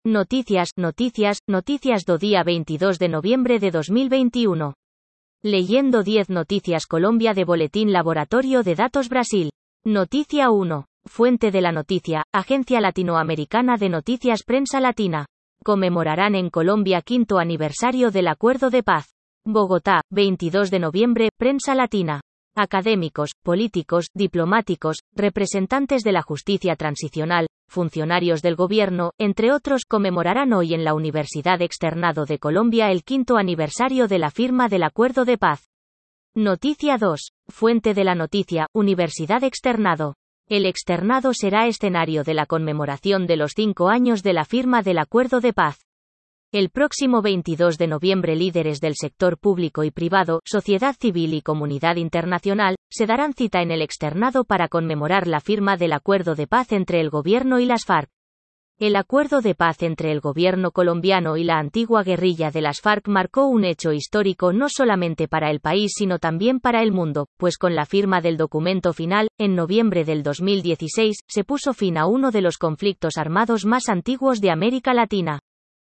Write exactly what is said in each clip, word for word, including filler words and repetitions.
Noticias, noticias, noticias do día veintidós de noviembre de dos mil veintiuno. Leyendo diez noticias Colombia de Boletín Laboratorio de Datos Brasil. Noticia uno. Fuente de la noticia, Agencia Latinoamericana de Noticias Prensa Latina. Conmemorarán en Colombia quinto aniversario del Acuerdo de Paz. Bogotá, veintidós de noviembre, Prensa Latina. Académicos, políticos, diplomáticos, representantes de la justicia transicional, funcionarios del gobierno, entre otros, conmemorarán hoy en la Universidad Externado de Colombia el quinto aniversario de la firma del Acuerdo de Paz. Noticia dos. Fuente de la noticia, Universidad Externado. El Externado será escenario de la conmemoración de los cinco años de la firma del Acuerdo de Paz. El próximo veintidós de noviembre líderes del sector público y privado, sociedad civil y comunidad internacional, se darán cita en el Externado para conmemorar la firma del Acuerdo de Paz entre el gobierno y las FARC. El Acuerdo de Paz entre el gobierno colombiano y la antigua guerrilla de las FARC marcó un hecho histórico no solamente para el país sino también para el mundo, pues con la firma del documento final, en noviembre del dos mil dieciséis, se puso fin a uno de los conflictos armados más antiguos de América Latina.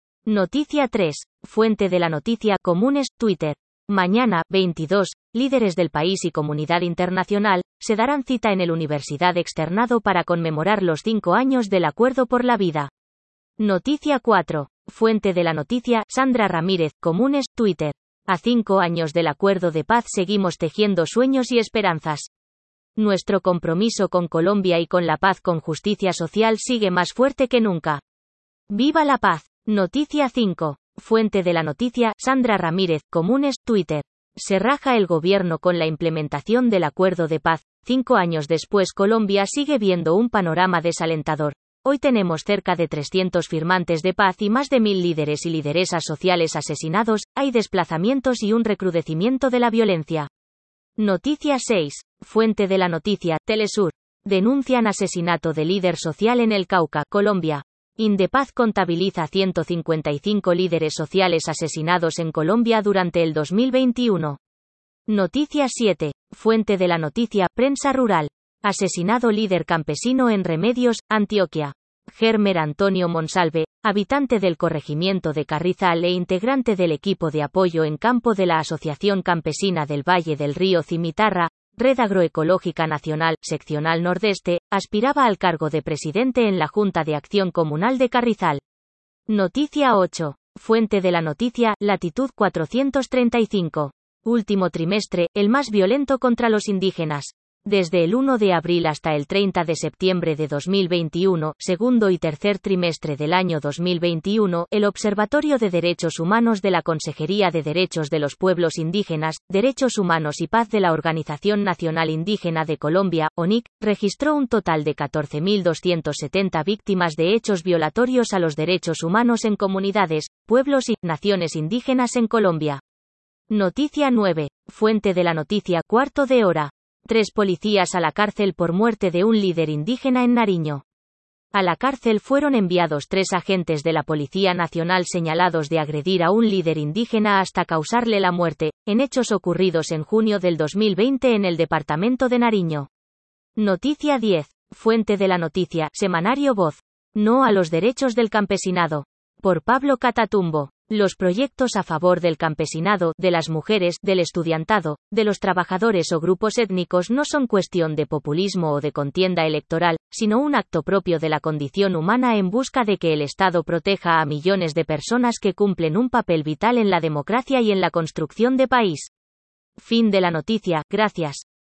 Noticia tres. Fuente de la noticia, Comunes, Twitter. Mañana, veintidós, líderes del país y comunidad internacional, se darán cita en el Universidad Externado para conmemorar los cinco años del Acuerdo por la Vida. Noticia cuatro. Fuente de la noticia, Sandra Ramírez, Comunes, Twitter. A cinco años del Acuerdo de Paz seguimos tejiendo sueños y esperanzas. Nuestro compromiso con Colombia y con la paz con justicia social sigue más fuerte que nunca. ¡Viva la paz! Noticia cinco. Fuente de la noticia, Sandra Ramírez, Comunes, Twitter. Se raja el gobierno con la implementación del Acuerdo de Paz. Cinco años después Colombia sigue viendo un panorama desalentador. Hoy tenemos cerca de trescientos firmantes de paz y más de mil líderes y lideresas sociales asesinados, hay desplazamientos y un recrudecimiento de la violencia. Noticia seis. Fuente de la noticia, Telesur. Denuncian asesinato de líder social en el Cauca, Colombia. Indepaz contabiliza ciento cincuenta y cinco líderes sociales asesinados en Colombia durante el dos mil veintiuno. Noticia siete. Fuente de la noticia, Prensa Rural. Asesinado líder campesino en Remedios, Antioquia. Germer Antonio Monsalve, habitante del corregimiento de Carrizal e integrante del equipo de apoyo en campo de la Asociación Campesina del Valle del Río Cimitarra, Red Agroecológica Nacional, Seccional Nordeste, aspiraba al cargo de presidente en la Junta de Acción Comunal de Carrizal. Noticia ocho. Fuente de la noticia, Latitud cuatrocientos treinta y cinco. Último trimestre, el más violento contra los indígenas. Desde el uno de abril hasta el treinta de septiembre de dos mil veintiuno, segundo y tercer trimestre del año dos mil veintiuno, el Observatorio de Derechos Humanos de la Consejería de Derechos de los Pueblos Indígenas, Derechos Humanos y Paz de la Organización Nacional Indígena de Colombia, O N I C, registró un total de catorce mil doscientas setenta víctimas de hechos violatorios a los derechos humanos en comunidades, pueblos y naciones indígenas en Colombia. Noticia nueve. Fuente de la noticia, Cuarto de Hora. Tres policías a la cárcel por muerte de un líder indígena en Nariño. A la cárcel fueron enviados tres agentes de la Policía Nacional señalados de agredir a un líder indígena hasta causarle la muerte, en hechos ocurridos en junio del dos mil veinte en el departamento de Nariño. Noticia diez. Fuente de la noticia, Semanario Voz. No a los derechos del campesinado. Por Pablo Catatumbo. Los proyectos a favor del campesinado, de las mujeres, del estudiantado, de los trabajadores o grupos étnicos no son cuestión de populismo o de contienda electoral, sino un acto propio de la condición humana en busca de que el Estado proteja a millones de personas que cumplen un papel vital en la democracia y en la construcción de país. Fin de la noticia, gracias.